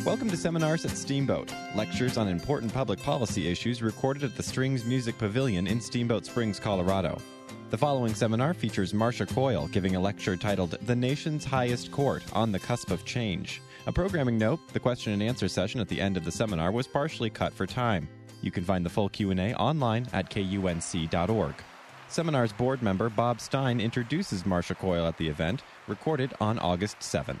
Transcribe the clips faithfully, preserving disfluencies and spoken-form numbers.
Welcome to Seminars at Steamboat, lectures on important public policy issues recorded at the Strings Music Pavilion in Steamboat Springs, Colorado. The following seminar features Marcia Coyle giving a lecture titled The Nation's Highest Court on the Cusp of Change. A programming note, the question and answer session at the end of the seminar was partially cut for time. You can find the full Q and A online at K U N C dot org. Seminar's board member Bob Stein introduces Marcia Coyle at the event, recorded on August seventh.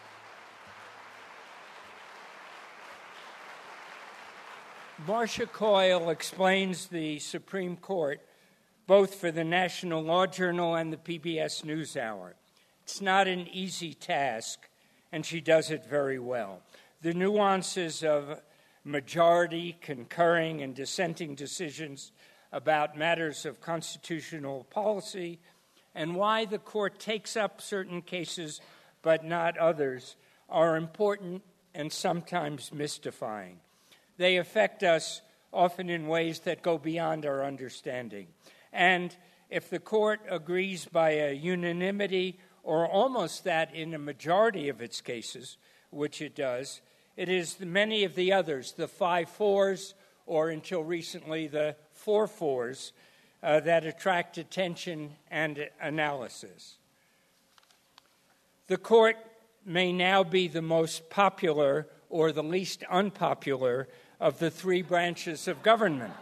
Marcia Coyle explains the Supreme Court both for the National Law Journal and the P B S NewsHour. It's not an easy task, and she does it very well. The nuances of majority, concurring, and dissenting decisions about matters of constitutional policy and why the court takes up certain cases but not others are important and sometimes mystifying. They affect us often in ways that go beyond our understanding. And if the court agrees by a unanimity or almost that in a majority of its cases, which it does, it is the many of the others, the five fours, or until recently the four fours, uh, that attract attention and analysis. The court may now be the most popular or the least unpopular of the three branches of government.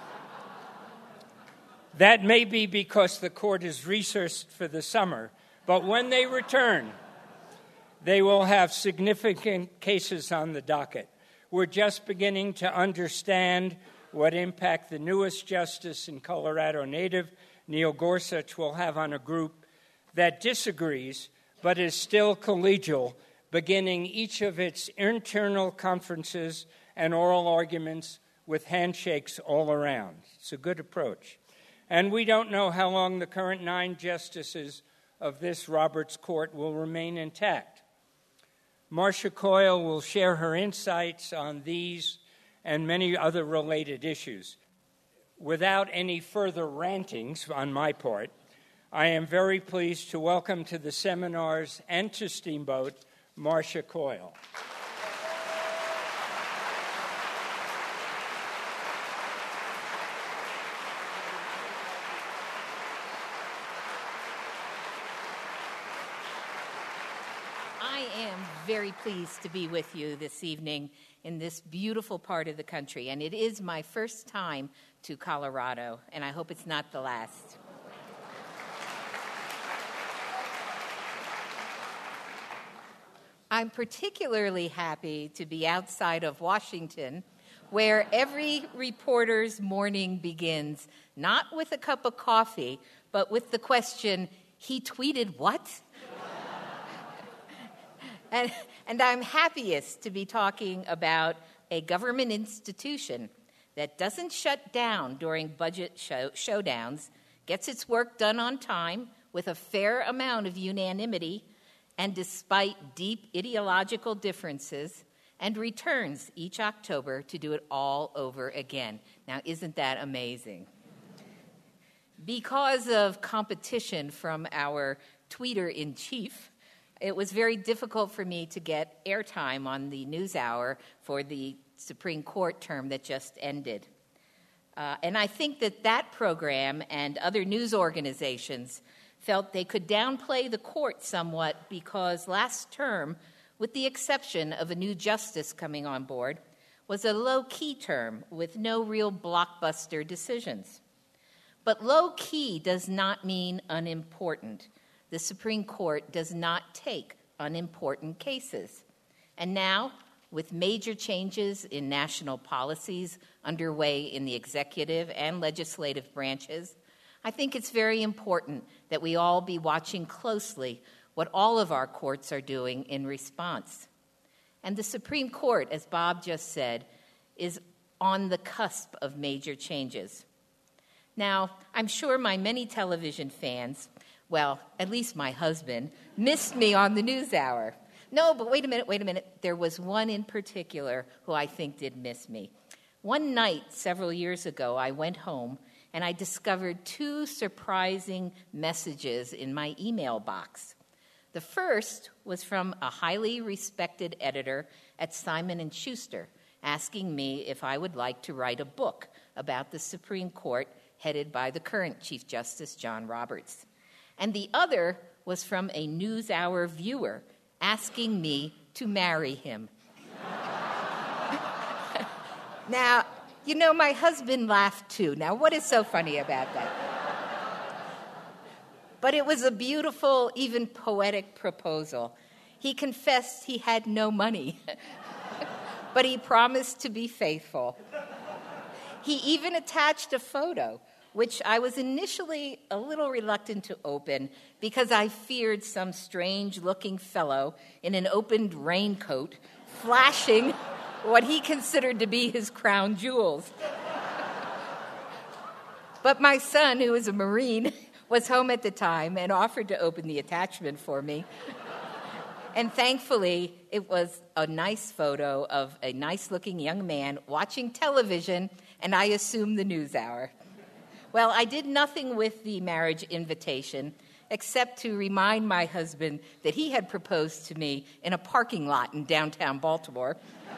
That may be because the court is recessed for the summer, but when they return, they will have significant cases on the docket. We're just beginning to understand what impact the newest justice and Colorado native, Neil Gorsuch, will have on a group that disagrees but is still collegial, beginning each of its internal conferences and oral arguments with handshakes all around. It's a good approach. And we don't know how long the current nine justices of this Roberts Court will remain intact. Marcia Coyle will share her insights on these and many other related issues. Without any further rantings on my part, I am very pleased to welcome to the seminars and to Steamboat, Marcia Coyle. Very pleased to be with you this evening in this beautiful part of the country. And it is my first time to Colorado, and I hope it's not the last. I'm particularly happy to be outside of Washington, where every reporter's morning begins not with a cup of coffee, but with the question, "He tweeted what?" And, and I'm happiest to be talking about a government institution that doesn't shut down during budget show, showdowns, gets its work done on time with a fair amount of unanimity, and despite deep ideological differences, and returns each October to do it all over again. Now, isn't that amazing? Because of competition from our tweeter-in-chief, it was very difficult for me to get airtime on the NewsHour for the Supreme Court term that just ended. Uh, and I think that that program and other news organizations felt they could downplay the court somewhat because last term, with the exception of a new justice coming on board, was a low-key term with no real blockbuster decisions. But low-key does not mean unimportant. The Supreme Court does not take unimportant cases. And now, with major changes in national policies underway in the executive and legislative branches, I think it's very important that we all be watching closely what all of our courts are doing in response. And the Supreme Court, as Bob just said, is on the cusp of major changes. Now, I'm sure my many television fans, well, at least my husband, missed me on the NewsHour. No, but wait a minute, wait a minute. There was one in particular who I think did miss me. One night several years ago, I went home and I discovered two surprising messages in my email box. The first was from a highly respected editor at Simon and Schuster, asking me if I would like to write a book about the Supreme Court headed by the current Chief Justice John Roberts. And the other was from a NewsHour viewer asking me to marry him. Now, you know, my husband laughed too. Now, what is so funny about that? But it was a beautiful, even poetic proposal. He confessed he had no money, but he promised to be faithful. He even attached a photo, which I was initially a little reluctant to open because I feared some strange-looking fellow in an opened raincoat flashing what he considered to be his crown jewels. But my son, who is a Marine, was home at the time and offered to open the attachment for me. And thankfully, it was a nice photo of a nice-looking young man watching television, and I assumed the NewsHour. Well, I did nothing with the marriage invitation except to remind my husband that he had proposed to me in a parking lot in downtown Baltimore.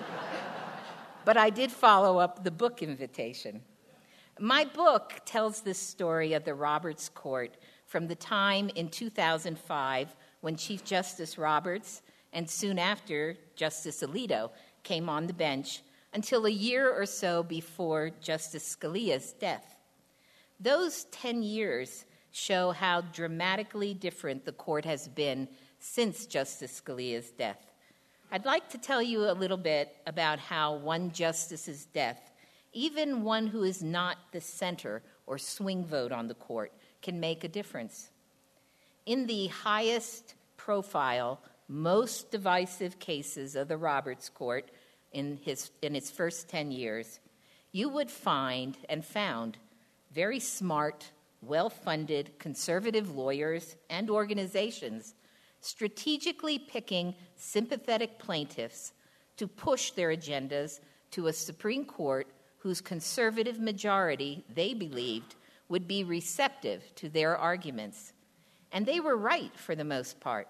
But I did follow up the book invitation. My book tells this story of the Roberts Court from the time in two thousand five when Chief Justice Roberts and soon after Justice Alito came on the bench until a year or so before Justice Scalia's death. Those ten years show how dramatically different the court has been since Justice Scalia's death. I'd like to tell you a little bit about how one justice's death, even one who is not the center or swing vote on the court, can make a difference. In the highest profile, most divisive cases of the Roberts Court in, his, in its first ten years, you would find and found very smart, well-funded conservative lawyers and organizations strategically picking sympathetic plaintiffs to push their agendas to a Supreme Court whose conservative majority, they believed, would be receptive to their arguments. And they were right for the most part.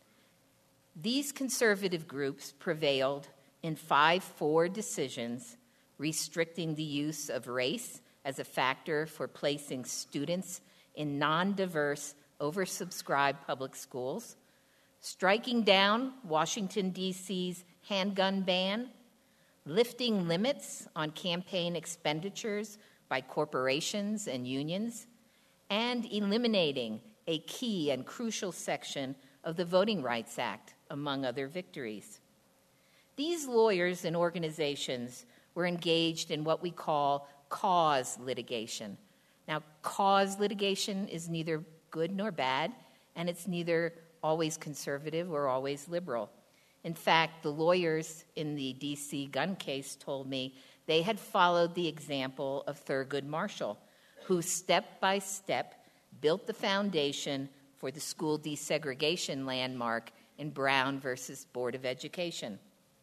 These conservative groups prevailed in five four decisions restricting the use of race as a factor for placing students in non-diverse, oversubscribed public schools, striking down Washington, D C's handgun ban, lifting limits on campaign expenditures by corporations and unions, and eliminating a key and crucial section of the Voting Rights Act, among other victories. These lawyers and organizations were engaged in what we call cause litigation. Now, cause litigation is neither good nor bad, and it's neither always conservative or always liberal. In fact, the lawyers in the D C gun case told me they had followed the example of Thurgood Marshall, who step by step built the foundation for the school desegregation landmark in Brown versus Board of Education.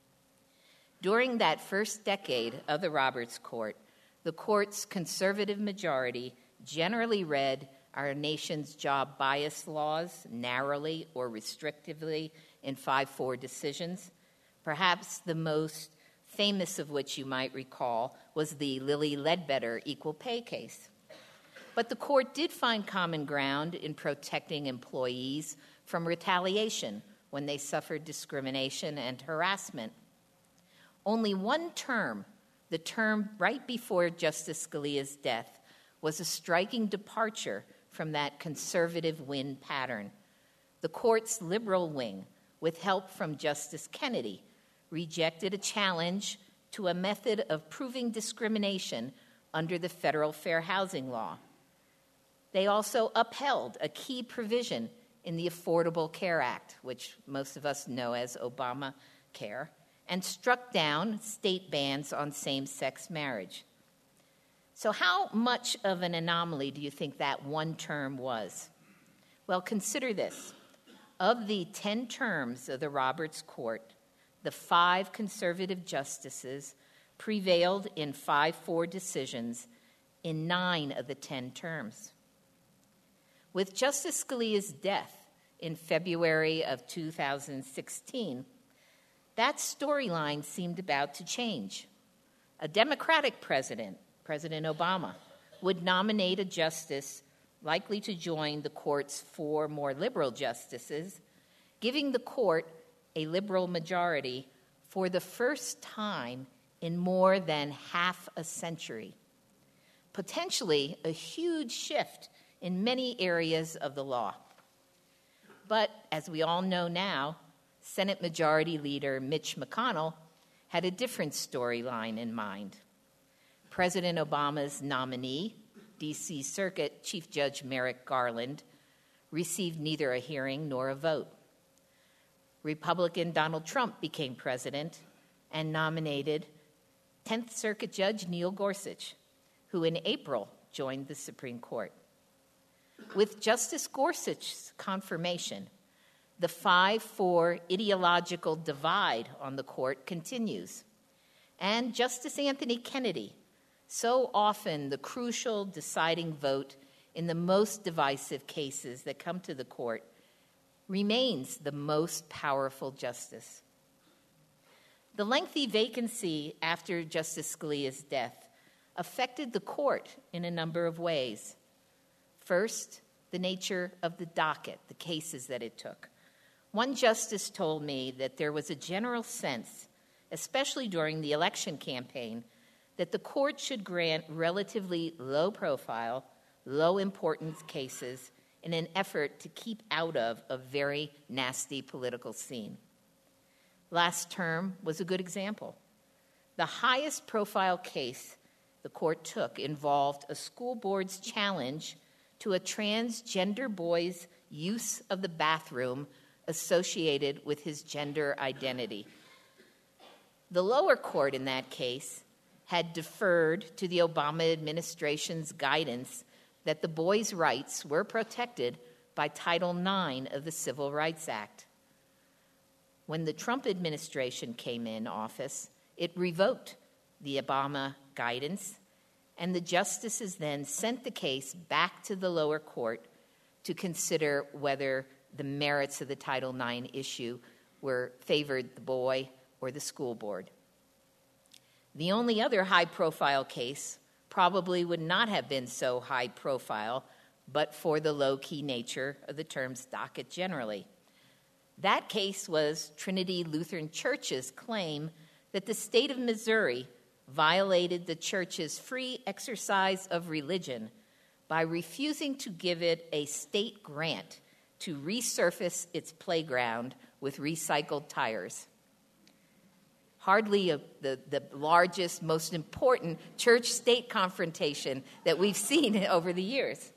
During that first decade of the Roberts Court, the court's conservative majority generally read our nation's job bias laws narrowly or restrictively in five four decisions. Perhaps the most famous of which you might recall was the Lilly Ledbetter equal pay case. But the court did find common ground in protecting employees from retaliation when they suffered discrimination and harassment. Only one term, the term right before Justice Scalia's death, was a striking departure from that conservative wind pattern. The court's liberal wing, with help from Justice Kennedy, rejected a challenge to a method of proving discrimination under the federal Fair Housing Law. They also upheld a key provision in the Affordable Care Act, which most of us know as Obamacare, and struck down state bans on same-sex marriage. So how much of an anomaly do you think that one term was? Well, consider this. Of the ten terms of the Roberts Court, the five conservative justices prevailed in five four decisions in nine of the ten terms. With Justice Scalia's death, in February of two thousand sixteen, that storyline seemed about to change. A Democratic president, President Obama, would nominate a justice likely to join the court's four more liberal justices, giving the court a liberal majority for the first time in more than half a century. Potentially a huge shift in many areas of the law. But as we all know now, Senate Majority Leader Mitch McConnell had a different storyline in mind. President Obama's nominee, D C Circuit Chief Judge Merrick Garland, received neither a hearing nor a vote. Republican Donald Trump became president and nominated tenth Circuit Judge Neil Gorsuch, who in April joined the Supreme Court. With Justice Gorsuch's confirmation, the five four ideological divide on the court continues. And Justice Anthony Kennedy, so often the crucial deciding vote in the most divisive cases that come to the court, remains the most powerful justice. The lengthy vacancy after Justice Scalia's death affected the court in a number of ways. First, the nature of the docket, the cases that it took. One justice told me that there was a general sense, especially during the election campaign, that the court should grant relatively low-profile, low-importance cases in an effort to keep out of a very nasty political scene. Last term was a good example. The highest-profile case the court took involved a school board's challenge to a transgender boy's use of the bathroom associated with his gender identity. The lower court in that case had deferred to the Obama administration's guidance that the boys' rights were protected by Title nine of the Civil Rights Act. When the Trump administration came in office, it revoked the Obama guidance, and the justices then sent the case back to the lower court to consider whether the merits of the Title nine issue were favored the boy or the school board. The only other high-profile case probably would not have been so high-profile but for the low-key nature of the term's docket generally. That case was Trinity Lutheran Church's claim that the state of Missouri violated the church's free exercise of religion by refusing to give it a state grant to resurface its playground with recycled tires. Hardly a, the, the largest, most important church-state confrontation that we've seen over the years.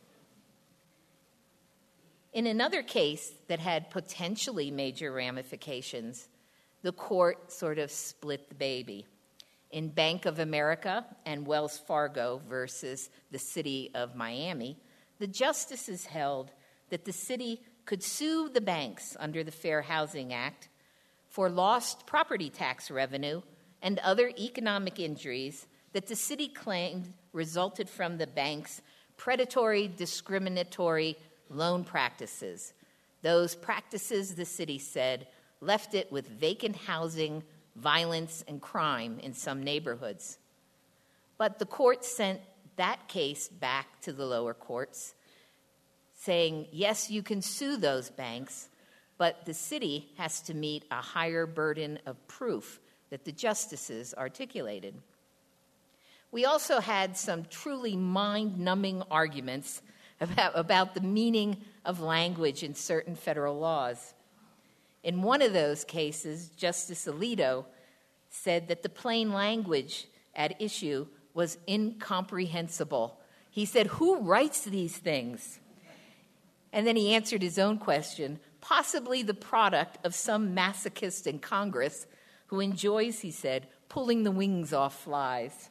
In another case that had potentially major ramifications, the court sort of split the baby. In Bank of America and Wells Fargo versus the city of Miami, the justices held that the city could sue the banks under the Fair Housing Act for lost property tax revenue and other economic injuries that the city claimed resulted from the bank's predatory, discriminatory loan practices. Those practices, the city said, left it with vacant housing, violence, and crime in some neighborhoods. But the court sent that case back to the lower courts, saying, yes, you can sue those banks, but the city has to meet a higher burden of proof that the justices articulated. We also had some truly mind-numbing arguments about, about the meaning of language in certain federal laws. In one of those cases, Justice Alito said that the plain language at issue was incomprehensible. He said, who writes these things? And then he answered his own question, possibly the product of some masochist in Congress who enjoys, he said, pulling the wings off flies.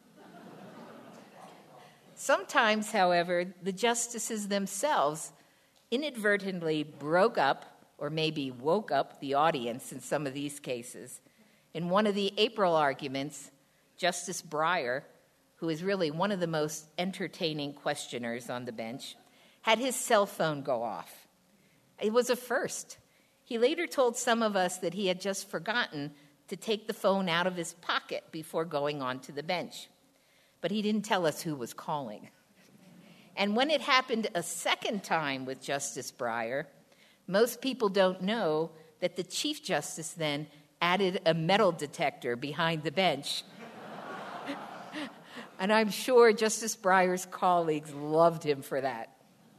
Sometimes, however, the justices themselves inadvertently broke up or maybe woke up the audience in some of these cases. In one of the April arguments, Justice Breyer, who is really one of the most entertaining questioners on the bench, had his cell phone go off. It was a first. He later told some of us that he had just forgotten to take the phone out of his pocket before going onto the bench. But he didn't tell us who was calling. And when it happened a second time with Justice Breyer, most people don't know that the Chief Justice then added a metal detector behind the bench. And I'm sure Justice Breyer's colleagues loved him for that.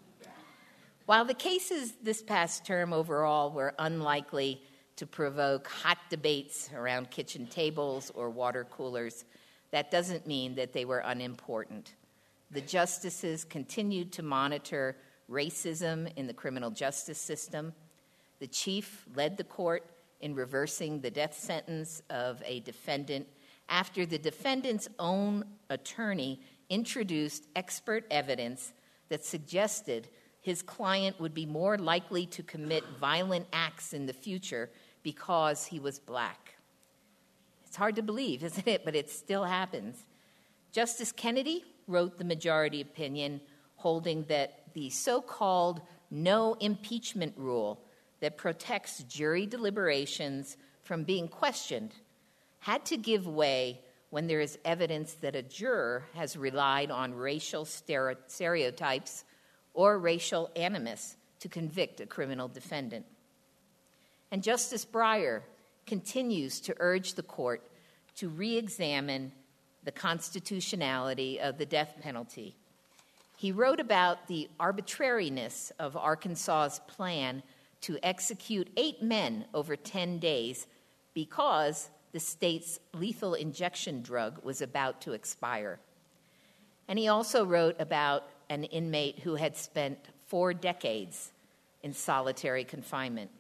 While the cases this past term overall were unlikely to provoke hot debates around kitchen tables or water coolers, that doesn't mean that they were unimportant. The justices continued to monitor racism in the criminal justice system. The chief led the court in reversing the death sentence of a defendant after the defendant's own attorney introduced expert evidence that suggested his client would be more likely to commit violent acts in the future because he was black. It's hard to believe, isn't it? But it still happens. Justice Kennedy wrote the majority opinion holding that the so-called no impeachment rule that protects jury deliberations from being questioned had to give way when there is evidence that a juror has relied on racial stereotypes or racial animus to convict a criminal defendant. And Justice Breyer continues to urge the court to re-examine the constitutionality of the death penalty. He wrote about the arbitrariness of Arkansas's plan to execute eight men over ten days because the state's lethal injection drug was about to expire. And he also wrote about an inmate who had spent four decades in solitary confinement.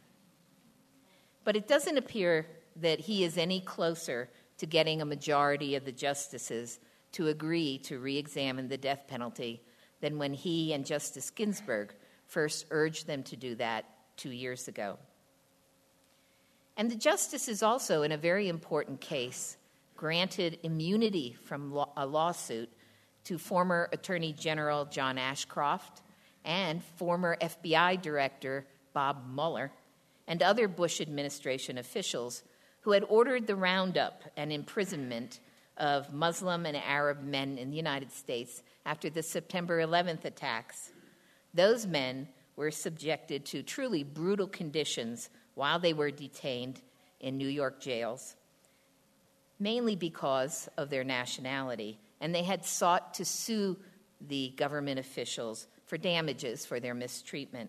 But it doesn't appear that he is any closer to getting a majority of the justices to agree to re-examine the death penalty than when he and Justice Ginsburg first urged them to do that two years ago. And the justices also, in a very important case, granted immunity from law- a lawsuit to former Attorney General John Ashcroft and former F B I Director Bob Mueller and other Bush administration officials who had ordered the roundup and imprisonment of Muslim and Arab men in the United States after the September eleventh attacks. Those men were subjected to truly brutal conditions while they were detained in New York jails, mainly because of their nationality, and they had sought to sue the government officials for damages for their mistreatment.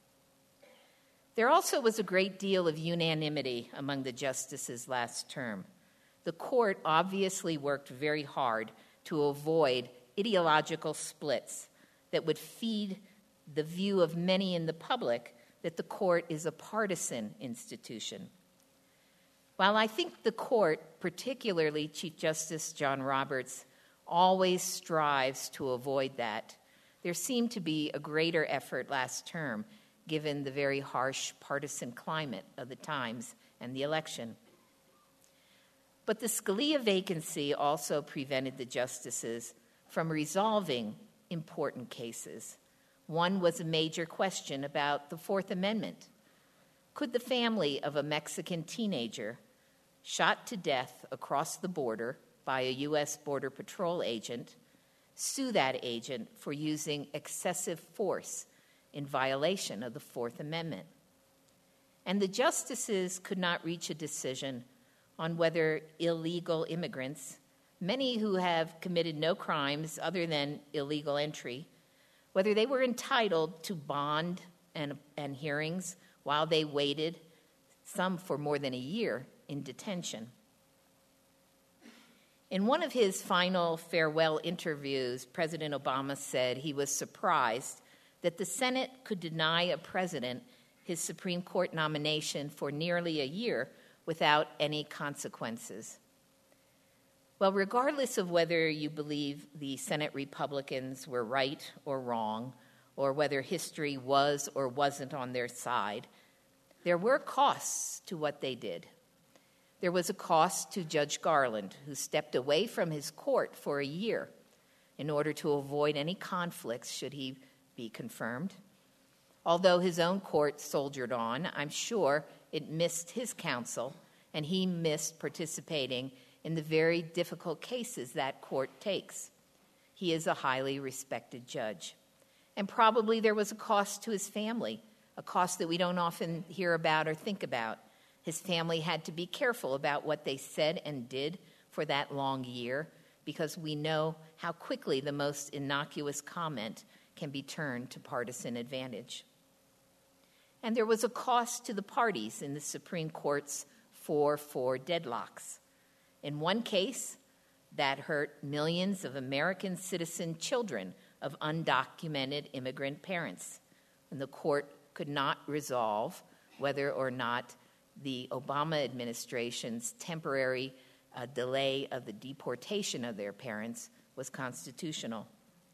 There also was a great deal of unanimity among the justices last term. The court obviously worked very hard to avoid ideological splits that would feed the view of many in the public that the court is a partisan institution. While I think the court, particularly Chief Justice John Roberts, always strives to avoid that, there seemed to be a greater effort last term given the very harsh partisan climate of the times and the election. But the Scalia vacancy also prevented the justices from resolving important cases. One was a major question about the Fourth Amendment. Could the family of a Mexican teenager shot to death across the border by a U S Border Patrol agent sue that agent for using excessive force in violation of the Fourth Amendment? And the justices could not reach a decision on whether illegal immigrants, many who have committed no crimes other than illegal entry, whether they were entitled to bond and, and hearings while they waited, some for more than a year, in detention. In one of his final farewell interviews, President Obama said he was surprised that the Senate could deny a president his Supreme Court nomination for nearly a year without any consequences. Well, regardless of whether you believe the Senate Republicans were right or wrong, or whether history was or wasn't on their side, there were costs to what they did. There was a cost to Judge Garland, who stepped away from his court for a year in order to avoid any conflicts should he be confirmed. Although his own court soldiered on, I'm sure it missed his counsel, and he missed participating in the very difficult cases that court takes. He is a highly respected judge. And probably there was a cost to his family, a cost that we don't often hear about or think about. His family had to be careful about what they said and did for that long year, because we know how quickly the most innocuous comment can be turned to partisan advantage. And there was a cost to the parties in the Supreme Court's four four deadlocks. In one case, that hurt millions of American citizen children of undocumented immigrant parents, and the court could not resolve whether or not the Obama administration's temporary uh, delay of the deportation of their parents was constitutional.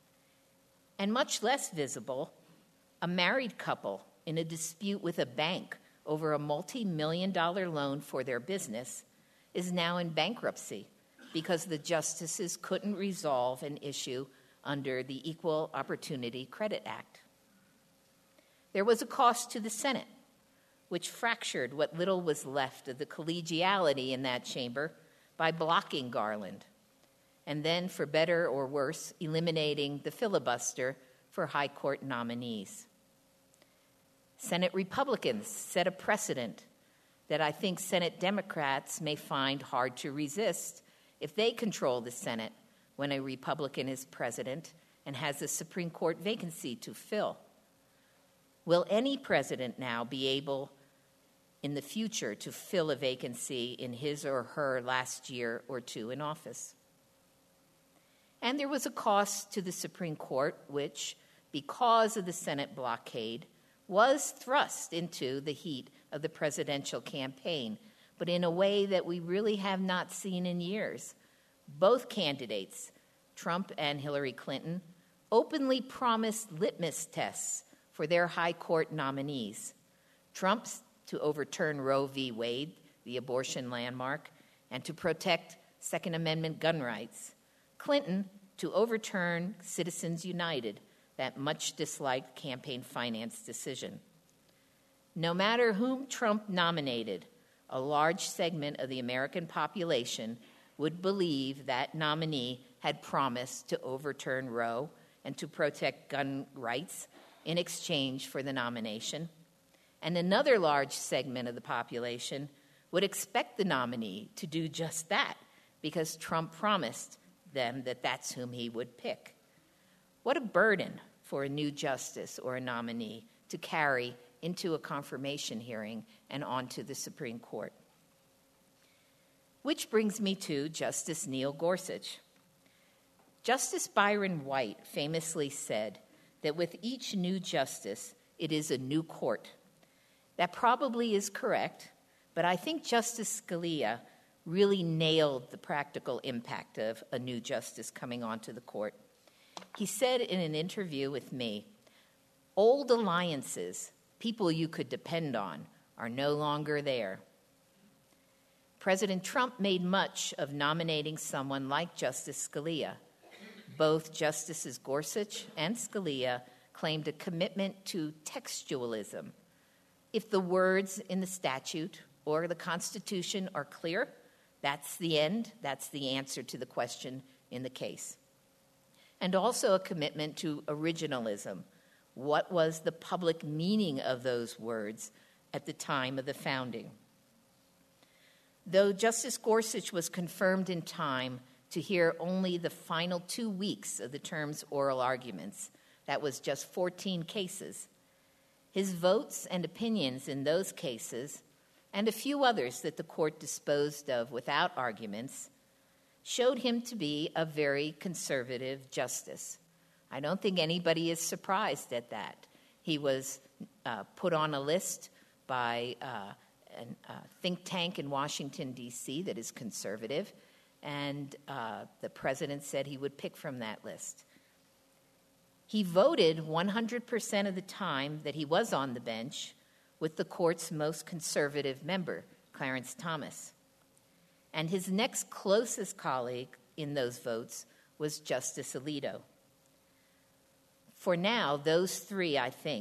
And much less visible, a married couple in a dispute with a bank over a multi-million dollar loan for their business is now in bankruptcy because the justices couldn't resolve an issue under the Equal Opportunity Credit Act. There was a cost to the Senate, which fractured what little was left of the collegiality in that chamber by blocking Garland, and then, for better or worse, eliminating the filibuster for high court nominees. Senate Republicans set a precedent that I think Senate Democrats may find hard to resist if they control the Senate when a Republican is president and has a Supreme Court vacancy to fill. Will any president now be able in the future to fill a vacancy in his or her last year or two in office? And there was a cost to the Supreme Court, which, because of the Senate blockade, was thrust into the heat of the presidential campaign, but in a way that we really have not seen in years. Both candidates, Trump and Hillary Clinton, openly promised litmus tests for their high court nominees. Trump's to overturn Roe v. Wade, the abortion landmark, and to protect Second Amendment gun rights. Clinton to overturn Citizens United, that much-disliked campaign finance decision. No matter whom Trump nominated, a large segment of the American population would believe that nominee had promised to overturn Roe and to protect gun rights in exchange for the nomination. And another large segment of the population would expect the nominee to do just that because Trump promised them that that's whom he would pick. What a burden for a new justice or a nominee to carry into a confirmation hearing and onto the Supreme Court. Which brings me to Justice Neil Gorsuch. Justice Byron White famously said that with each new justice, it is a new court. That probably is correct, but I think Justice Scalia really nailed the practical impact of a new justice coming onto the court. He said in an interview with me, "Old alliances, people you could depend on, are no longer there." President Trump made much of nominating someone like Justice Scalia. Both Justices Gorsuch and Scalia claimed a commitment to textualism. If the words in the statute or the Constitution are clear, that's the end, that's the answer to the question in the case. And also a commitment to originalism. What was the public meaning of those words at the time of the founding? Though Justice Gorsuch was confirmed in time to hear only the final two weeks of the term's oral arguments, that was just fourteen cases, his votes and opinions in those cases, and a few others that the court disposed of without arguments, showed him to be a very conservative justice. I don't think anybody is surprised at that. He was uh, put on a list by uh, a think tank in Washington, D C that is conservative, and uh, the president said he would pick from that list. He voted one hundred percent of the time that he was on the bench with the court's most conservative member, Clarence Thomas. And his next closest colleague in those votes was Justice Alito. For now, those three, I think,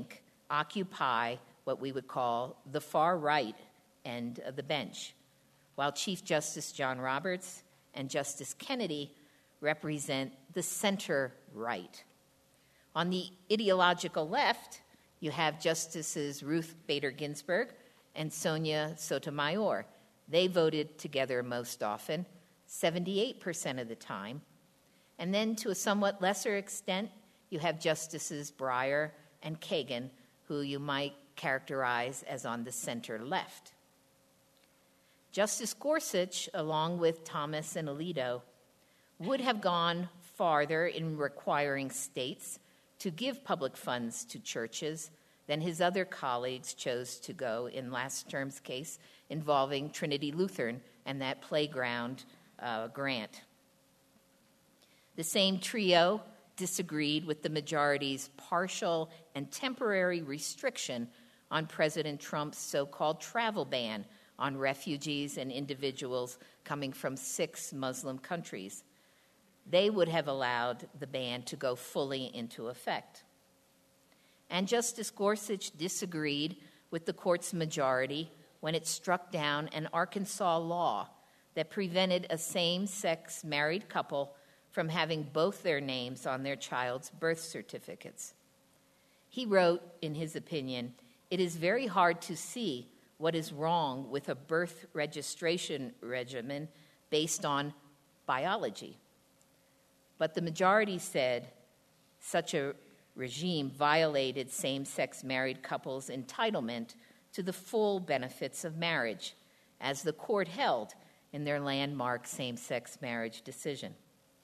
occupy what we would call the far right end of the bench, while Chief Justice John Roberts and Justice Kennedy represent the center right. On the ideological left, you have Justices Ruth Bader Ginsburg and Sonia Sotomayor. They voted together most often, seventy-eight percent of the time. And then to a somewhat lesser extent, you have Justices Breyer and Kagan, who you might characterize as on the center left. Justice Gorsuch, along with Thomas and Alito, would have gone farther in requiring states to give public funds to churches than his other colleagues chose to go in last term's case involving Trinity Lutheran and that playground uh, grant. The same trio disagreed with the majority's partial and temporary restriction on President Trump's so-called travel ban on refugees and individuals coming from six Muslim countries. They would have allowed the ban to go fully into effect. And Justice Gorsuch disagreed with the court's majority when it struck down an Arkansas law that prevented a same-sex married couple from having both their names on their child's birth certificates. He wrote, in his opinion, "It is very hard to see what is wrong with a birth registration regimen based on biology." But the majority said such a regime violated same-sex married couples' entitlement to the full benefits of marriage, as the court held in their landmark same-sex marriage decision.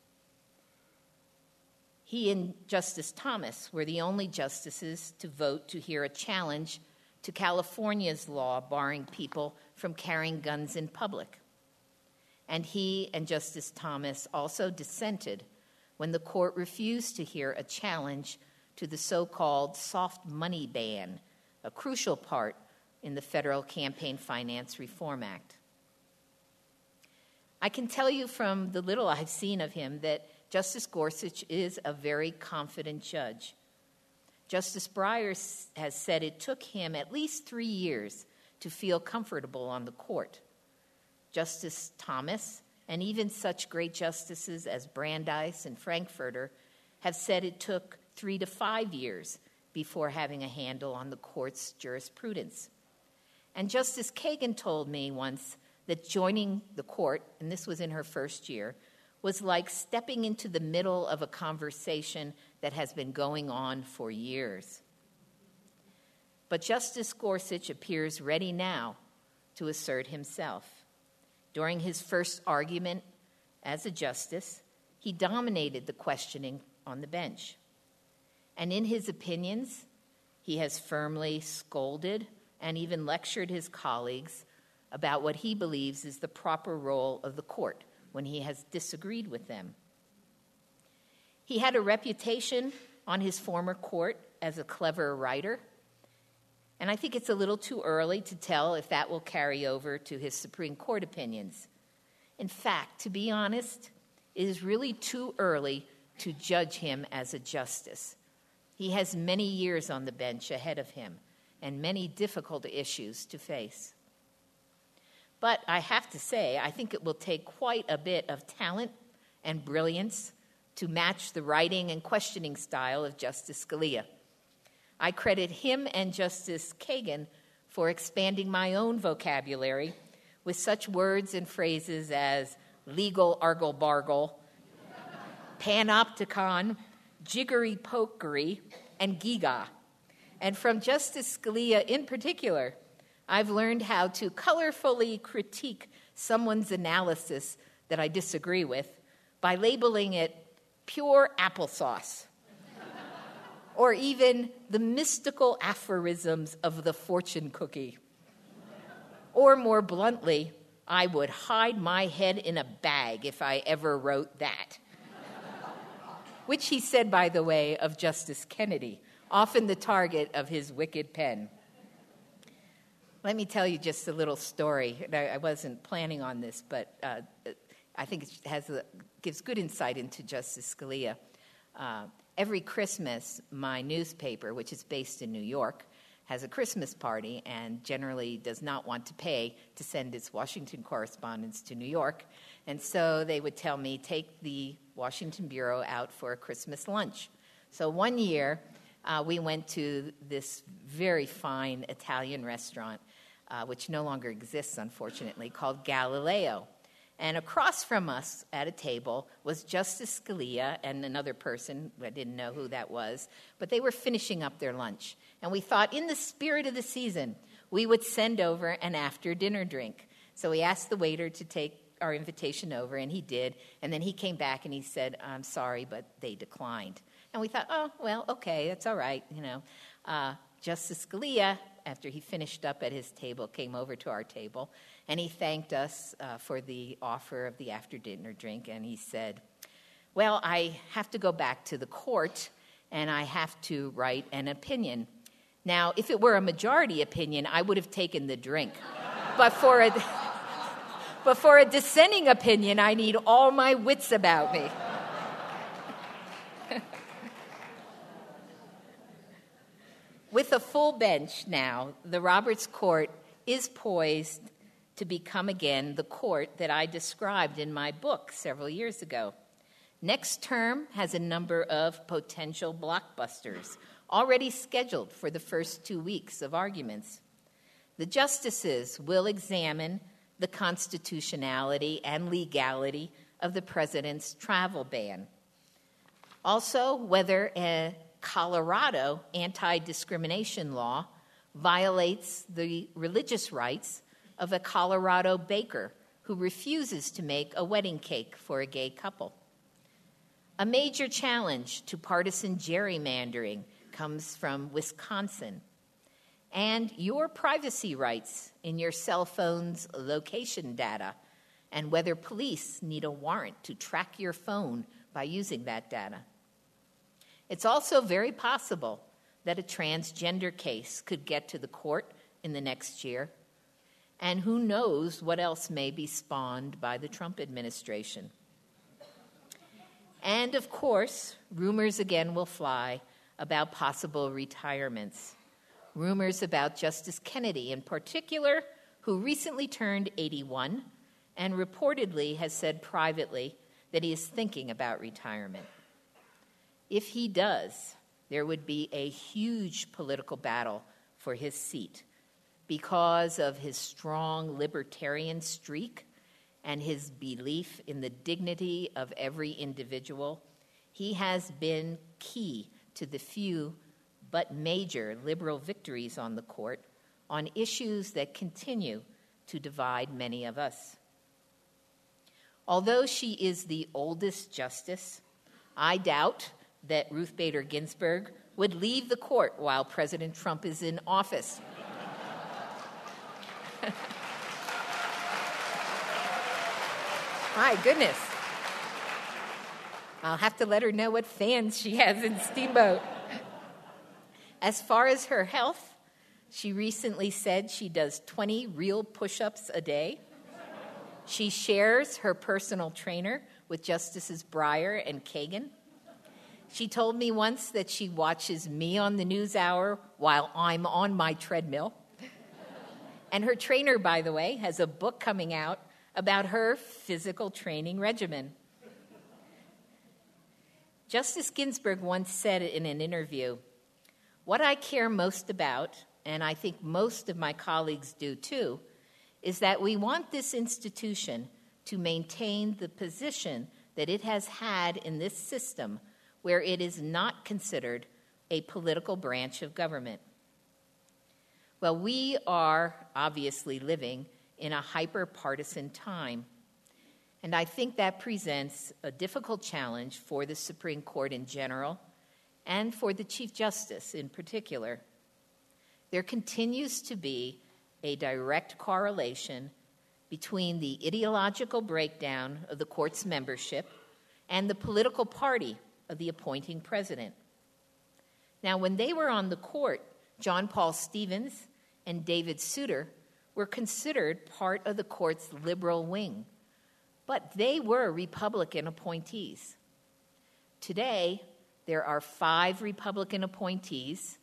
He and Justice Thomas were the only justices to vote to hear a challenge to California's law barring people from carrying guns in public. And he and Justice Thomas also dissented when the court refused to hear a challenge to the so-called soft money ban, a crucial part in the Federal Campaign Finance Reform Act. I can tell you from the little I've seen of him that Justice Gorsuch is a very confident judge. Justice Breyer has said it took him at least three years to feel comfortable on the court. Justice Thomas, and even such great justices as Brandeis and Frankfurter, have said it took three to five years before having a handle on the court's jurisprudence. And Justice Kagan told me once that joining the court, and this was in her first year, was like stepping into the middle of a conversation that has been going on for years. But Justice Gorsuch appears ready now to assert himself. During his first argument as a justice, he dominated the questioning on the bench. And in his opinions, he has firmly scolded and even lectured his colleagues about what he believes is the proper role of the court when he has disagreed with them. He had a reputation on his former court as a clever writer, and I think it's a little too early to tell if that will carry over to his Supreme Court opinions. In fact, to be honest, it is really too early to judge him as a justice. He has many years on the bench ahead of him and many difficult issues to face. But I have to say, I think it will take quite a bit of talent and brilliance to match the writing and questioning style of Justice Scalia. I credit him and Justice Kagan for expanding my own vocabulary with such words and phrases as legal argle-bargle, panopticon, jiggery-pokery, and giga. And from Justice Scalia in particular, I've learned how to colorfully critique someone's analysis that I disagree with by labeling it pure applesauce, or even the mystical aphorisms of the fortune cookie. Or more bluntly, I would hide my head in a bag if I ever wrote that. Which he said, by the way, of Justice Kennedy, often the target of his wicked pen. Let me tell you just a little story. I wasn't planning on this, but uh, I think it has a, gives good insight into Justice Scalia. Uh, every Christmas, my newspaper, which is based in New York, has a Christmas party and generally does not want to pay to send its Washington correspondents to New York. And so they would tell me, take the Washington Bureau out for a Christmas lunch. So one year, uh, we went to this very fine Italian restaurant, uh, which no longer exists, unfortunately, called Galileo. And across from us at a table was Justice Scalia and another person. I didn't know who that was, but they were finishing up their lunch. And we thought, in the spirit of the season, we would send over an after-dinner drink. So we asked the waiter to take our invitation over, and he did. And then he came back and he said, I'm sorry, but they declined. And we thought, oh, well, okay, that's all right, you know. Uh, Justice Scalia, after he finished up at his table, came over to our table, and he thanked us uh, for the offer of the after-dinner drink, and he said, well, I have to go back to the court, and I have to write an opinion. Now, if it were a majority opinion, I would have taken the drink. But for a, but for a dissenting opinion, I need all my wits about me. With a full bench now, the Roberts Court is poised to become again the court that I described in my book several years ago. Next term has a number of potential blockbusters already scheduled for the first two weeks of arguments. The justices will examine the constitutionality and legality of the president's travel ban. Also, whether a Colorado anti-discrimination law violates the religious rights of a Colorado baker who refuses to make a wedding cake for a gay couple. A major challenge to partisan gerrymandering comes from Wisconsin. And your privacy rights in your cell phone's location data, and whether police need a warrant to track your phone by using that data. It's also very possible that a transgender case could get to the court in the next year, and who knows what else may be spawned by the Trump administration. And, of course, rumors again will fly about possible retirements. Rumors about Justice Kennedy in particular, who recently turned eighty-one and reportedly has said privately that he is thinking about retirement. If he does, there would be a huge political battle for his seat because of his strong libertarian streak and his belief in the dignity of every individual. He has been key to the few but major liberal victories on the court on issues that continue to divide many of us. Although she is the oldest justice, I doubt that Ruth Bader Ginsburg would leave the court while President Trump is in office. My goodness. I'll have to let her know what fans she has in Steamboat. As far as her health, she recently said she does twenty real push-ups a day. She shares her personal trainer with Justices Breyer and Kagan. She told me once that she watches me on the NewsHour while I'm on my treadmill. And her trainer, by the way, has a book coming out about her physical training regimen. Justice Ginsburg once said in an interview, "What I care most about, and I think most of my colleagues do too, is that we want this institution to maintain the position that it has had in this system where it is not considered a political branch of government." Well, we are obviously living in a hyper-partisan time, and I think that presents a difficult challenge for the Supreme Court in general and for the Chief Justice in particular. There continues to be a direct correlation between the ideological breakdown of the court's membership and the political party of the appointing president. Now, when they were on the court, John Paul Stevens and David Souter were considered part of the court's liberal wing, but they were Republican appointees. Today, there are five Republican appointees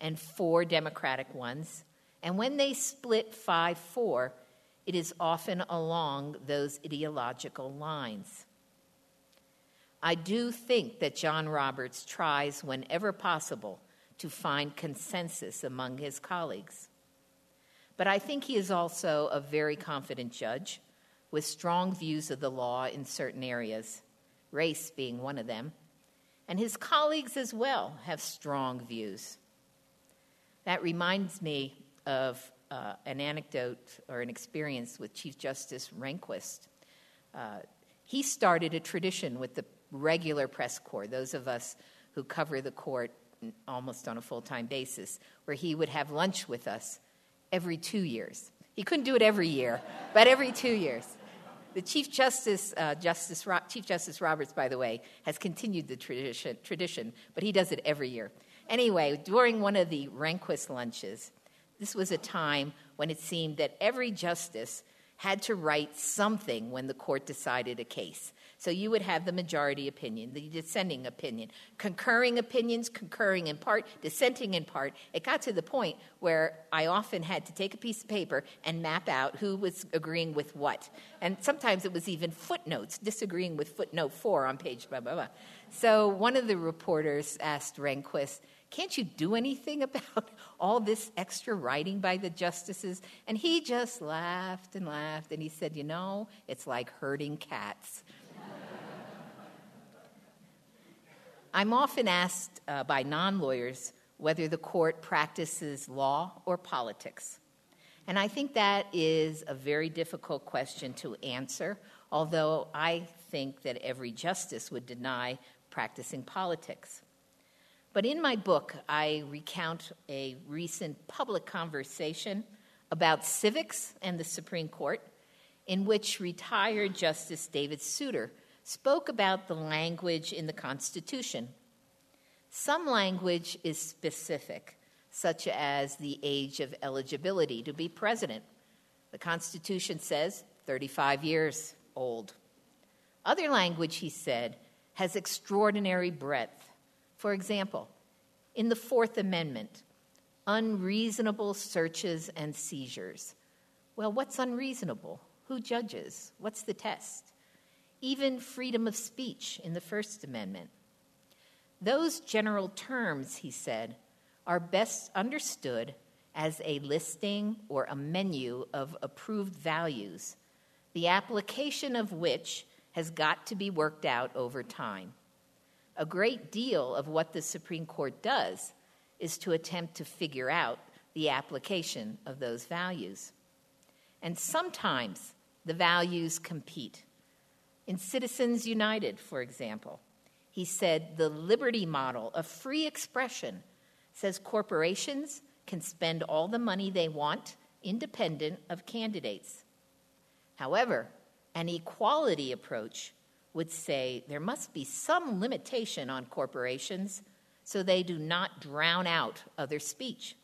and four Democratic ones. And when they split five four, it is often along those ideological lines. I do think that John Roberts tries whenever possible to find consensus among his colleagues. But I think he is also a very confident judge with strong views of the law in certain areas, race being one of them, and his colleagues as well have strong views. That reminds me of uh, an anecdote or an experience with Chief Justice Rehnquist. Uh, he started a tradition with the regular press corps, those of us who cover the court almost on a full-time basis, where he would have lunch with us every two years. He couldn't do it every year, but every two years. The Chief Justice, uh, Justice Ro- Chief Justice Roberts, by the way, has continued the tradition, tradition, but he does it every year. Anyway, during one of the Rehnquist lunches, this was a time when it seemed that every justice had to write something when the court decided a case. So you would have the majority opinion, the dissenting opinion, concurring opinions, concurring in part, dissenting in part. It got to the point where I often had to take a piece of paper and map out who was agreeing with what. And sometimes it was even footnotes, disagreeing with footnote four on page blah, blah, blah. So one of the reporters asked Rehnquist, "Can't you do anything about all this extra writing by the justices?" And he just laughed and laughed, and he said, "You know, it's like herding cats." I'm often asked uh, by non-lawyers whether the court practices law or politics. And I think that is a very difficult question to answer, although I think that every justice would deny practicing politics. But in my book, I recount a recent public conversation about civics and the Supreme Court, in which retired Justice David Souter spoke about the language in the Constitution. Some language is specific, such as the age of eligibility to be president. The Constitution says thirty-five years old. Other language, he said, has extraordinary breadth. For example, in the Fourth Amendment, unreasonable searches and seizures. Well, what's unreasonable? Who judges? What's the test? Even freedom of speech in the First Amendment. Those general terms, he said, are best understood as a listing or a menu of approved values, the application of which has got to be worked out over time. A great deal of what the Supreme Court does is to attempt to figure out the application of those values. And sometimes the values compete. In Citizens United, for example, he said the liberty model of free expression says corporations can spend all the money they want independent of candidates. However, an equality approach would say there must be some limitation on corporations so they do not drown out other speech.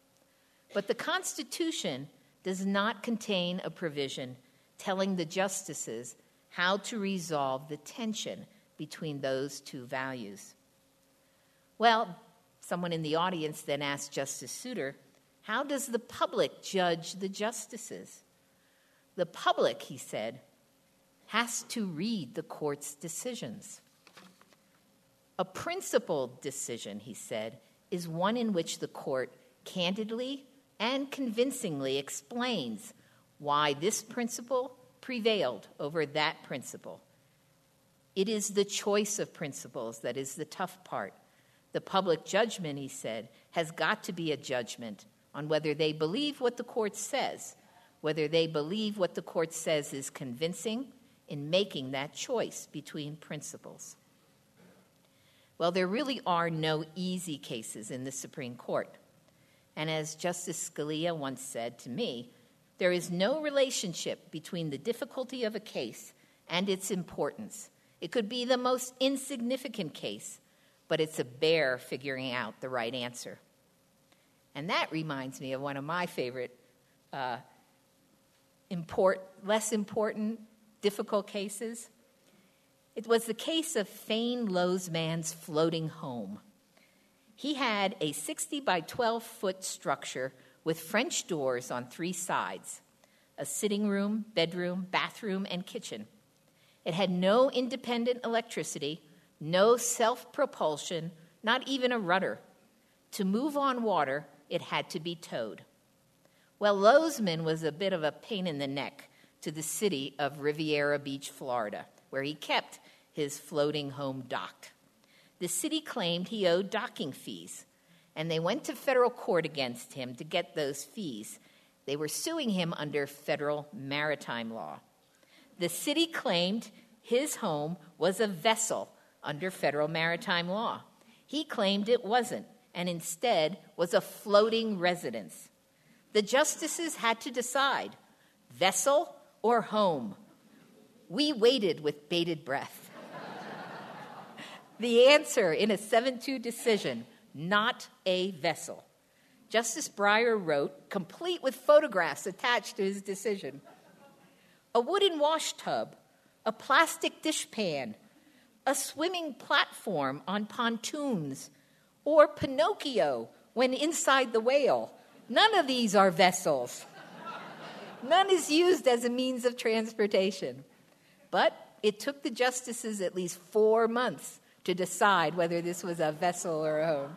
But the Constitution does not contain a provision telling the justices how to resolve the tension between those two values. Well, someone in the audience then asked Justice Souter, how does the public judge the justices? The public, he said, has to read the court's decisions. A principled decision, he said, is one in which the court candidly and convincingly explains why this principle prevailed over that principle. It is the choice of principles that is the tough part. The public judgment, he said, has got to be a judgment on whether they believe what the court says, whether they believe what the court says is convincing in making that choice between principles. Well, there really are no easy cases in the Supreme Court. And as Justice Scalia once said to me, there is no relationship between the difficulty of a case and its importance. It could be the most insignificant case, but it's a bear figuring out the right answer. And that reminds me of one of my favorite uh, import, less important, difficult cases. It was the case of Fane Lowsman's floating home. He had a sixty by twelve foot structure with French doors on three sides, a sitting room, bedroom, bathroom, and kitchen. It had no independent electricity, no self-propulsion, not even a rudder. To move on water, it had to be towed. Well, Lozman was a bit of a pain in the neck to the city of Riviera Beach, Florida, where he kept his floating home dock. The city claimed he owed docking fees, and they went to federal court against him to get those fees. They were suing him under federal maritime law. The city claimed his home was a vessel under federal maritime law. He claimed it wasn't, and instead was a floating residence. The justices had to decide, vessel or home. We waited with bated breath. The answer in a seven two decision, not a vessel. Justice Breyer wrote, complete with photographs attached to his decision, a wooden wash tub, a plastic dishpan, a swimming platform on pontoons, or Pinocchio when inside the whale. None of these are vessels. None is used as a means of transportation. But it took the justices at least four months to decide whether this was a vessel or a home.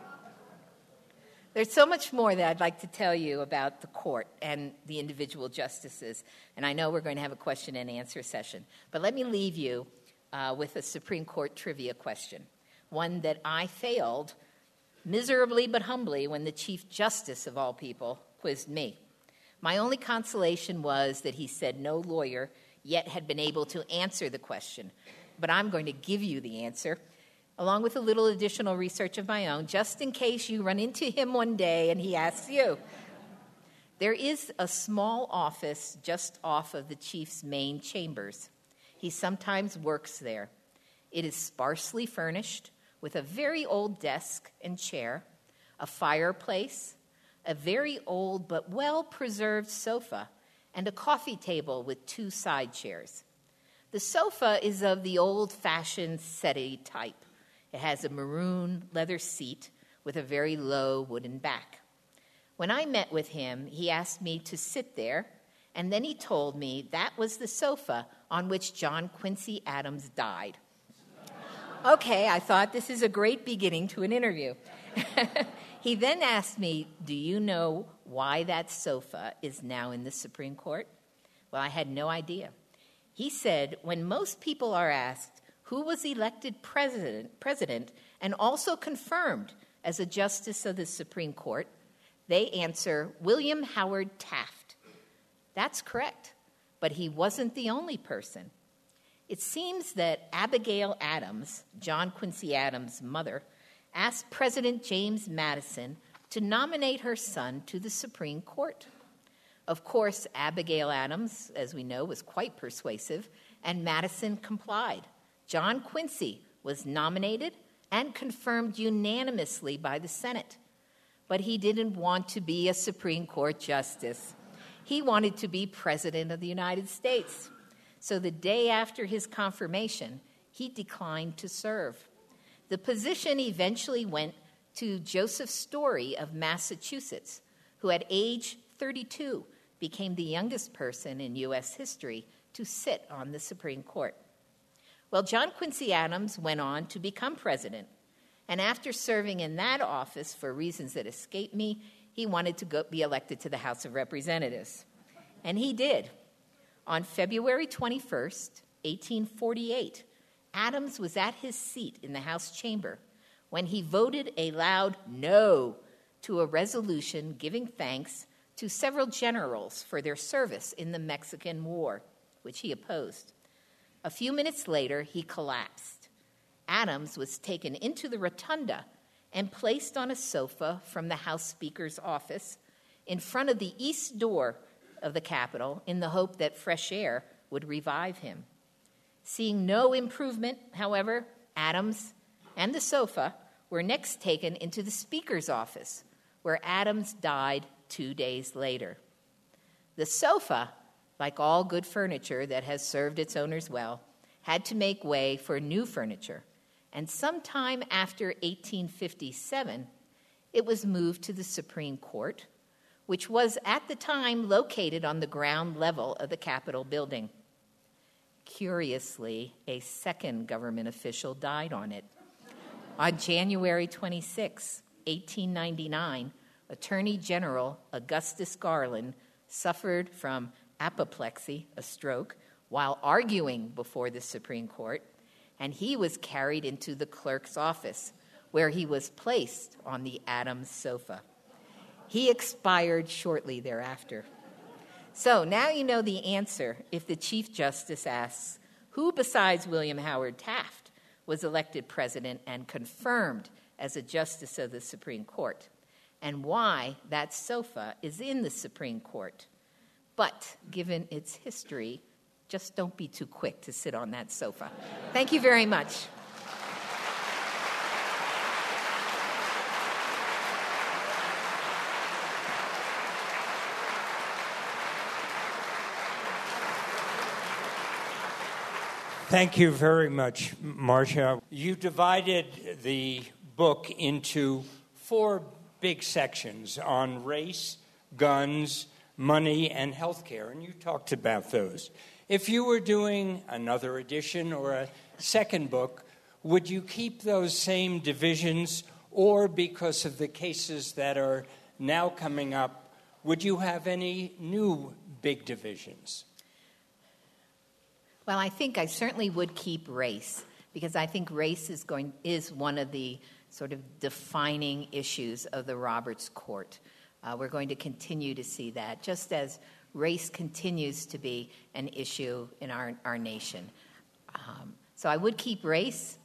There's so much more that I'd like to tell you about the court and the individual justices, and I know we're going to have a question and answer session. But let me leave you uh, with a Supreme Court trivia question, one that I failed miserably but humbly when the Chief Justice of all people quizzed me. My only consolation was that he said no lawyer yet had been able to answer the question, but I'm going to give you the answer, along with a little additional research of my own, just in case you run into him one day and he asks you. There is a small office just off of the chief's main chambers. He sometimes works there. It is sparsely furnished with a very old desk and chair, a fireplace, a very old but well-preserved sofa, and a coffee table with two side chairs. The sofa is of the old-fashioned settee type. It has a maroon leather seat with a very low wooden back. When I met with him, he asked me to sit there, and then he told me that was the sofa on which John Quincy Adams died. Okay, I thought this is a great beginning to an interview. He then asked me, do you know why that sofa is now in the Supreme Court? Well, I had no idea. He said, when most people are asked who was elected president, president and also confirmed as a justice of the Supreme Court, they answer William Howard Taft. That's correct, but he wasn't the only person. It seems that Abigail Adams, John Quincy Adams' mother, asked President James Madison to nominate her son to the Supreme Court. Of course, Abigail Adams, as we know, was quite persuasive, and Madison complied. John Quincy was nominated and confirmed unanimously by the Senate. But he didn't want to be a Supreme Court justice. He wanted to be President of the United States. So the day after his confirmation, he declined to serve. The position eventually went to Joseph Story of Massachusetts, who at age thirty-two became the youngest person in U S history to sit on the Supreme Court. Well, John Quincy Adams went on to become president, and after serving in that office for reasons that escape me, he wanted to go be elected to the House of Representatives. And he did. On February twenty-first, eighteen forty-eight, Adams was at his seat in the House chamber when he voted a loud no to a resolution giving thanks to several generals for their service in the Mexican War, which he opposed. A few minutes later, he collapsed. Adams was taken into the rotunda and placed on a sofa from the House Speaker's office in front of the east door of the Capitol in the hope that fresh air would revive him. Seeing no improvement, however, Adams and the sofa were next taken into the Speaker's office, where Adams died two days later. The sofa, like all good furniture that has served its owners well, had to make way for new furniture, And sometime after eighteen fifty-seven, it was moved to the Supreme Court, which was at the time located on the ground level of the Capitol building. Curiously, a second government official died on it. On January twenty-sixth, eighteen ninety-nine, Attorney General Augustus Garland suffered from apoplexy, a stroke, while arguing before the Supreme Court, and he was carried into the clerk's office, where he was placed on the Adams sofa. He expired shortly thereafter. So now you know the answer if the Chief Justice asks, who besides William Howard Taft was elected president and confirmed as a justice of the Supreme Court, and why that sofa is in the Supreme Court. But given its history, just don't be too quick to sit on that sofa. Thank you very much. Thank you very much, Marcia. You divided the book into four big sections on race, guns, money, and healthcare, and you talked about those. If you were doing another edition or a second book, would you keep those same divisions, or because of the cases that are now coming up, would you have any new big divisions? Well, I think I certainly would keep race, because I think race is going is one of the sort of defining issues of the Roberts Court. Uh, we're going to continue to see that, just as race continues to be an issue in our, our nation. Um, so I would keep race.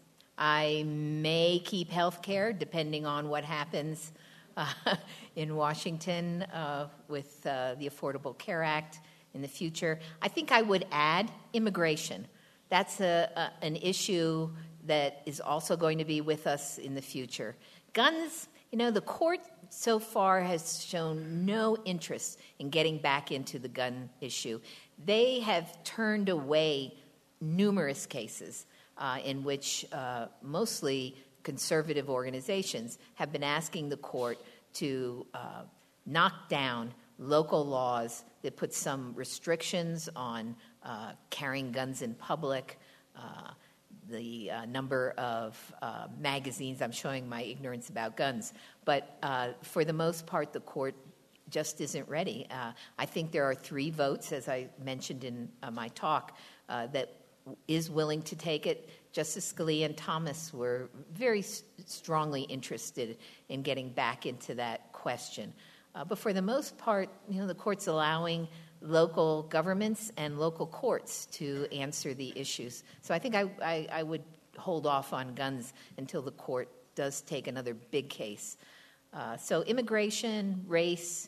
I may keep health care, depending on what happens uh, in Washington uh, with uh, the Affordable Care Act in the future. I think I would add immigration. That's a, a, an issue that is also going to be with us in the future. Guns, you know, the court so far has shown no interest in getting back into the gun issue. They have turned away numerous cases uh, in which uh, mostly conservative organizations have been asking the court to uh, knock down local laws that put some restrictions on uh, carrying guns in public, uh, the uh, number of uh, magazines. I'm showing my ignorance about guns. But uh, for the most part, the court just isn't ready. Uh, I think there are three votes, as I mentioned in uh, my talk, uh, that is willing to take it. Justice Scalia and Thomas were very s- strongly interested in getting back into that question. Uh, but for the most part, you know, the court's allowing local governments and local courts to answer the issues. So I think I, I, I would hold off on guns until the court does take another big case. Uh, so immigration, race,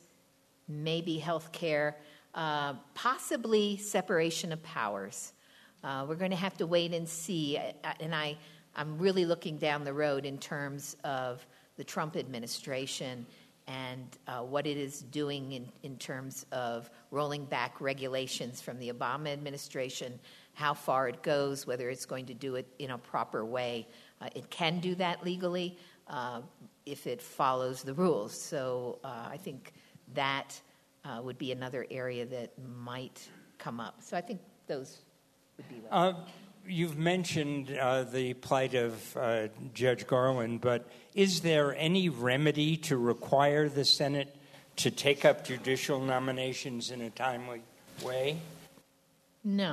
maybe health care, uh, possibly separation of powers. Uh, we're going to have to wait and see. I, I, and I, I'm really looking down the road in terms of the Trump administration and uh, what it is doing in, in terms of rolling back regulations from the Obama administration, how far it goes, whether it's going to do it in a proper way. Uh, it can do that legally uh, if it follows the rules. So uh, I think that uh, would be another area that might come up. So I think those would be well. Uh, you've mentioned uh, the plight of uh, Judge Garland, but is there any remedy to require the Senate to take up judicial nominations in a timely way? No.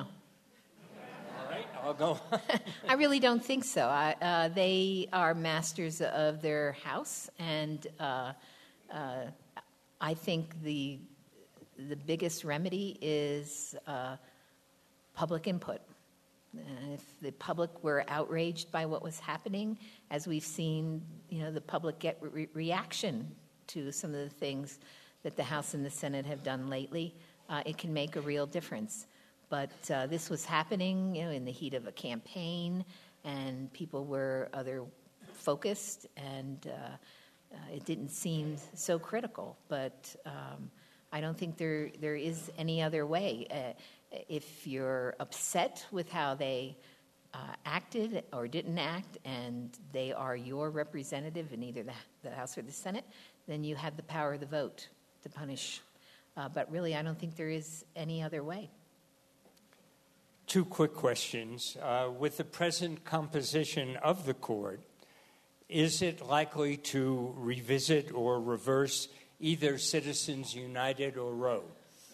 All right, I'll go. I really don't think so. I, uh, they are masters of their house, and uh, uh, I think the the biggest remedy is uh, public input. And if the public were outraged by what was happening, as we've seen, you know, the public get re- reaction to some of the things that the House and the Senate have done lately, uh, it can make a real difference. But uh, this was happening, you know, in the heat of a campaign, and people were other focused, and uh, uh, it didn't seem so critical. But um, I don't think there there is any other way. Uh, If you're upset with how they uh, acted or didn't act, and they are your representative in either the, the House or the Senate, then you have the power of the vote to punish. Uh, but really, I don't think there is any other way. Two quick questions. Uh, with the present composition of the court, is it likely to revisit or reverse either Citizens United or Roe?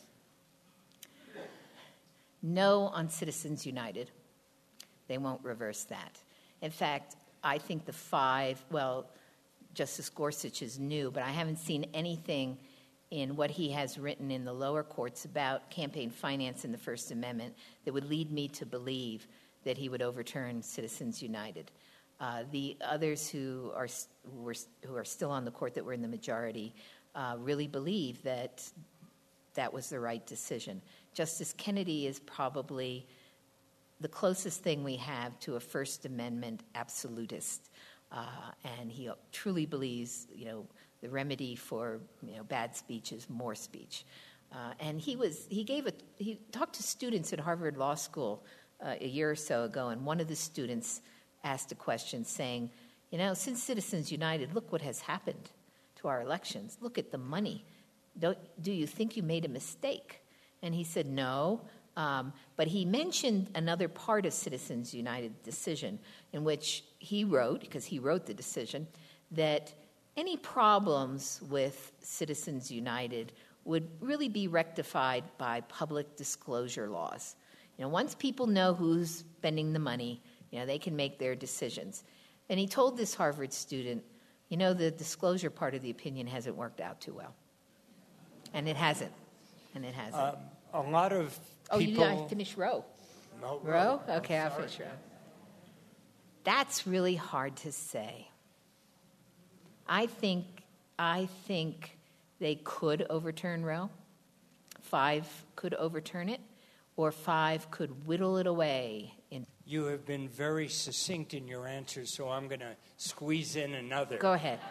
No on Citizens United. They won't reverse that. In fact, I think the five, well, Justice Gorsuch is new, but I haven't seen anything in what he has written in the lower courts about campaign finance in the First Amendment that would lead me to believe that he would overturn Citizens United. Uh, the others who are who, were, who are still on the court that were in the majority uh, really believe that that was the right decision. Justice Kennedy is probably the closest thing we have to a First Amendment absolutist, uh, and he truly believes, you know, the remedy for you know bad speech is more speech. Uh, and he was he gave a he talked to students at Harvard Law School uh, a year or so ago, and one of the students asked a question saying, you know, since Citizens United, look what has happened to our elections. Look at the money. Don't, do you think you made a mistake? And he said, no. Um, but he mentioned another part of Citizens United decision in which he wrote, because he wrote the decision, that any problems with Citizens United would really be rectified by public disclosure laws. You know, once people know who's spending the money, you know, they can make their decisions. And he told this Harvard student, you know, the disclosure part of the opinion hasn't worked out too well. And it hasn't. And it hasn't. Um, a lot of people... Oh, you didn't finish Roe? No, Roe? Roe? Okay, I'm I'll sorry. finish Roe. That's really hard to say. I think, I think they could overturn Roe. Five could overturn it, or five could whittle it away. In You have been very succinct in your answers, so I'm going to squeeze in another. Go ahead.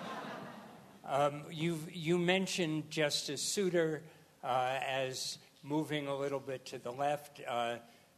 Um, you've, you mentioned Justice Souter uh, as moving a little bit to the left. Uh,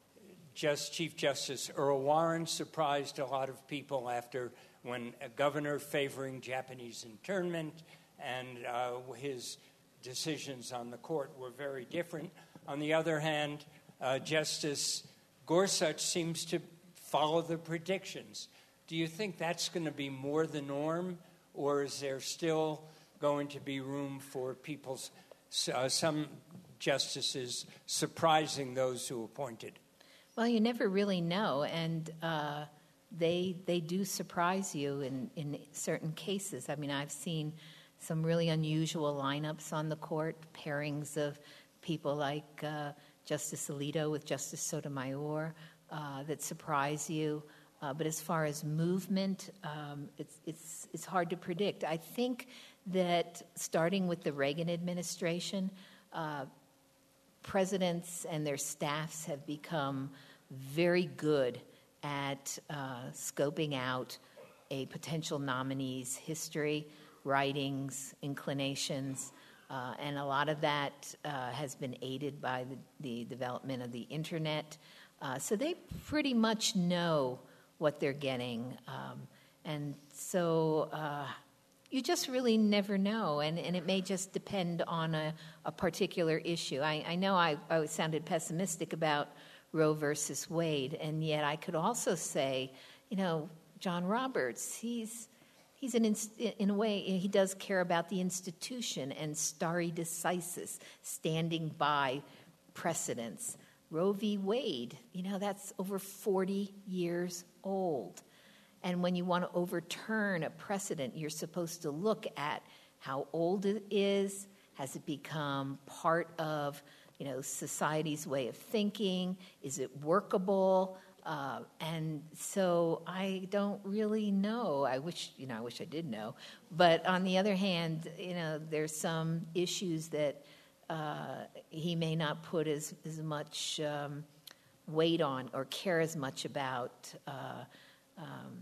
Just Chief Justice Earl Warren surprised a lot of people after when a governor favoring Japanese internment, and uh, his decisions on the court were very different. On the other hand, uh, Justice Gorsuch seems to follow the predictions. Do you think that's going to be more the norm, or is there still going to be room for people's, uh, some justices surprising those who appointed? Well, you never really know, and uh, they they do surprise you in, in certain cases. I mean, I've seen some really unusual lineups on the court, pairings of people like uh, Justice Alito with Justice Sotomayor uh, that surprise you. Uh, but as far as movement, um, it's it's it's hard to predict. I think that starting with the Reagan administration, uh, presidents and their staffs have become very good at uh, scoping out a potential nominee's history, writings, inclinations, uh, and a lot of that uh, has been aided by the, the development of the internet. Uh, so they pretty much know what they're getting. Um, and so uh, you just really never know, and, and it may just depend on a, a particular issue. I, I know I, I sounded pessimistic about Roe versus Wade, and yet I could also say, you know, John Roberts, he's he's an inst- in a way, he does care about the institution and stare decisis, standing by precedents. Roe v. Wade, you know, that's over forty years old. And when you want to overturn a precedent, you're supposed to look at how old it is. Has it become part of, you know, society's way of thinking? Is it workable? Uh, and so I don't really know. I wish, you know, I wish I did know. But on the other hand, you know, there's some issues that uh, he may not put as, as much um, weight on or care as much about. Uh, um,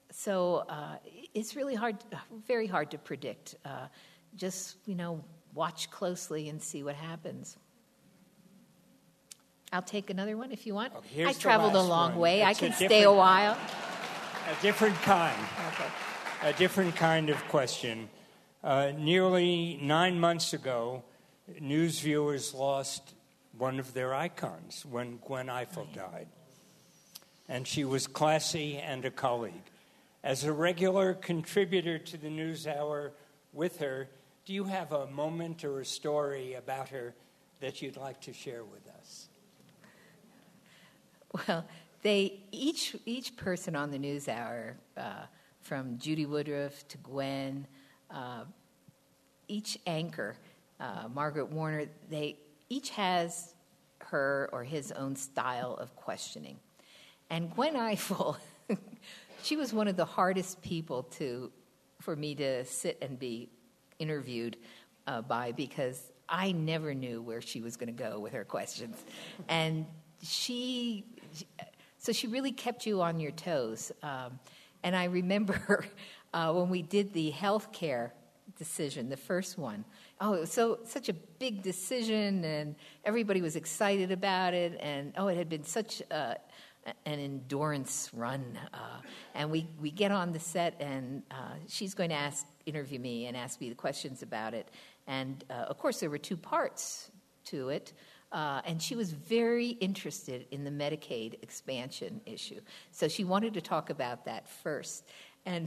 so uh, it's really hard, very hard to predict. Uh, just, you know, watch closely and see what happens. I'll take another one if you want. Oh, here's I the traveled a last long one. way. It's I a can stay a different- while. A different kind. Okay. A different kind of question. Uh, nearly nine months ago, news viewers lost one of their icons when Gwen Ifill died. And she was classy and a colleague. As a regular contributor to the NewsHour with her, do you have a moment or a story about her that you'd like to share with us? Well, they each each person on the NewsHour, uh, from Judy Woodruff to Gwen, uh, each anchor, uh, Margaret Warner, they each has her or his own style of questioning. And Gwen Ifill, she was one of the hardest people to for me to sit and be interviewed uh, by, because I never knew where she was going to go with her questions. And she, so she really kept you on your toes. Um, and I remember uh, when we did the health care decision, the first one, oh, it was so such a big decision, and everybody was excited about it, and oh, it had been such a, an endurance run. Uh, and we, we get on the set, and uh, she's going to ask interview me and ask me the questions about it. And, uh, of course, there were two parts to it. Uh, and she was very interested in the Medicaid expansion issue. So she wanted to talk about that first. And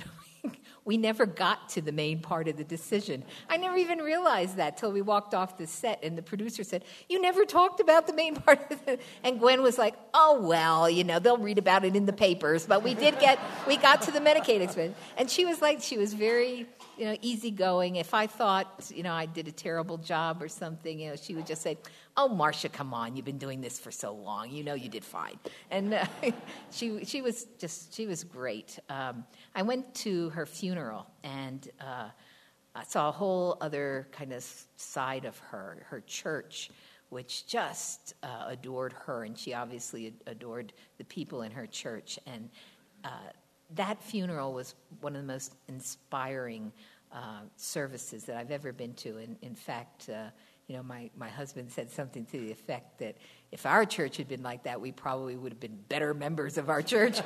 we never got to the main part of the decision. I never even realized that till we walked off the set, and the producer said, "You never talked about the main part of it." And Gwen was like, "Oh, well, you know, they'll read about it in the papers." But we did get, we got to the Medicaid expansion. And she was like, she was very, you know, easygoing. If I thought, you know, I did a terrible job or something, you know, she would just say, "Oh, Marcia, come on, you've been doing this for so long. You know you did fine." And uh, she she was just, she was great. Um, I went to her funeral, and uh, I saw a whole other kind of side of her, her church, which just uh, adored her, and she obviously adored the people in her church. And uh, that funeral was one of the most inspiring uh, services that I've ever been to. And in fact, uh, you know, my, my husband said something to the effect that if our church had been like that, we probably would have been better members of our church.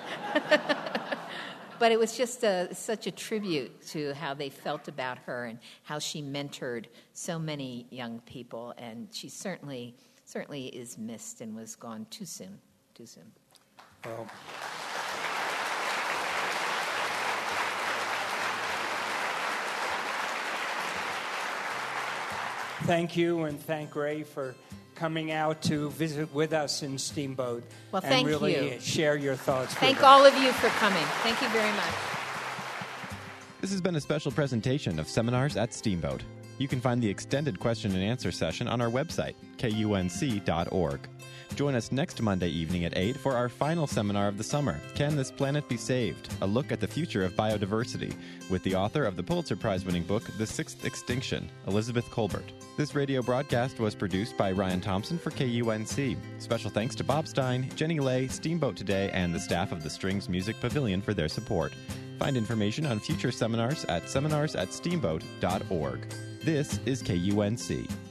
But it was just a, such a tribute to how they felt about her and how she mentored so many young people. And she certainly, certainly is missed and was gone too soon, too soon. Well, thank you, and thank Ray for coming out to visit with us in Steamboat. Well, and thank really you. share your thoughts. Thank with all us. of you for coming. Thank you very much. This has been a special presentation of Seminars at Steamboat. You can find the extended question and answer session on our website, K U N C dot org. Join us next Monday evening at eight for our final seminar of the summer, Can This Planet Be Saved? A look at the future of biodiversity, with the author of the Pulitzer Prize-winning book, The Sixth Extinction, Elizabeth Kolbert. This radio broadcast was produced by Ryan Thompson for K U N C. Special thanks to Bob Stein, Jenny Lay, Steamboat Today, and the staff of the Strings Music Pavilion for their support. Find information on future seminars at seminars at steamboat dot org. This is K U N C.